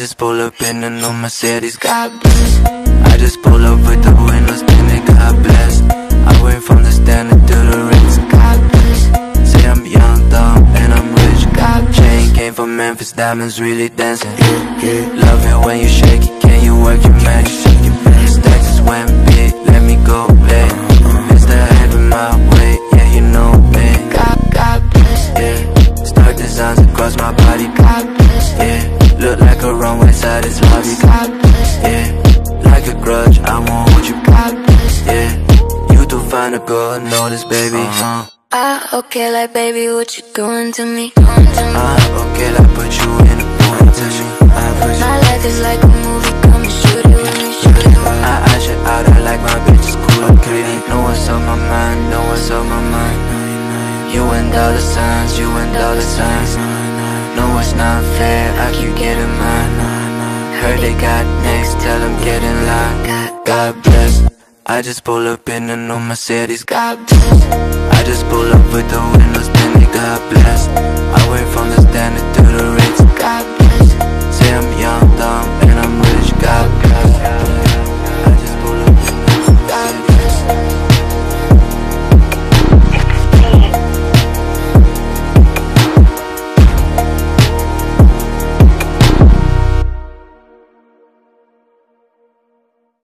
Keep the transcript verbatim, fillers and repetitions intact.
just pull up in a new Mercedes, God bless. I just pull up with the windows tinted, God bless. I went from the standard to the Ritz, God bless. Say I'm young, dumb, and I'm rich, God bless. Chain came from Memphis, diamonds really dancing, yeah, yeah. Love it when you shake it, can you work your magic? Stacks just went big, let me go play. Mister Having my way, yeah, you know me. God, God bless, yeah. Star designs across my body, God bless, yeah. Look like a runway side is lobby, God bless, yeah. Like a grudge, I won't hold you, God bless, yeah. You too fine to go unnoticed, baby, uh-huh. Ah, okay, like baby, what you doing to me? Ah, okay, like put you in a porn, touch me. My life is like a movie, come and shoot it with me, shoot it with me. I ash it out, I like my bitches cool and pretty. Know what's on my mind, know what's on my mind. You and dollar signs, you and dollar signs. Know it's not fair, I keep getting mine. Heard they got next, tell them get in line. God bless. I just pull up in a new Mercedes, God bless. I just pull up with the windows tinted, God bless.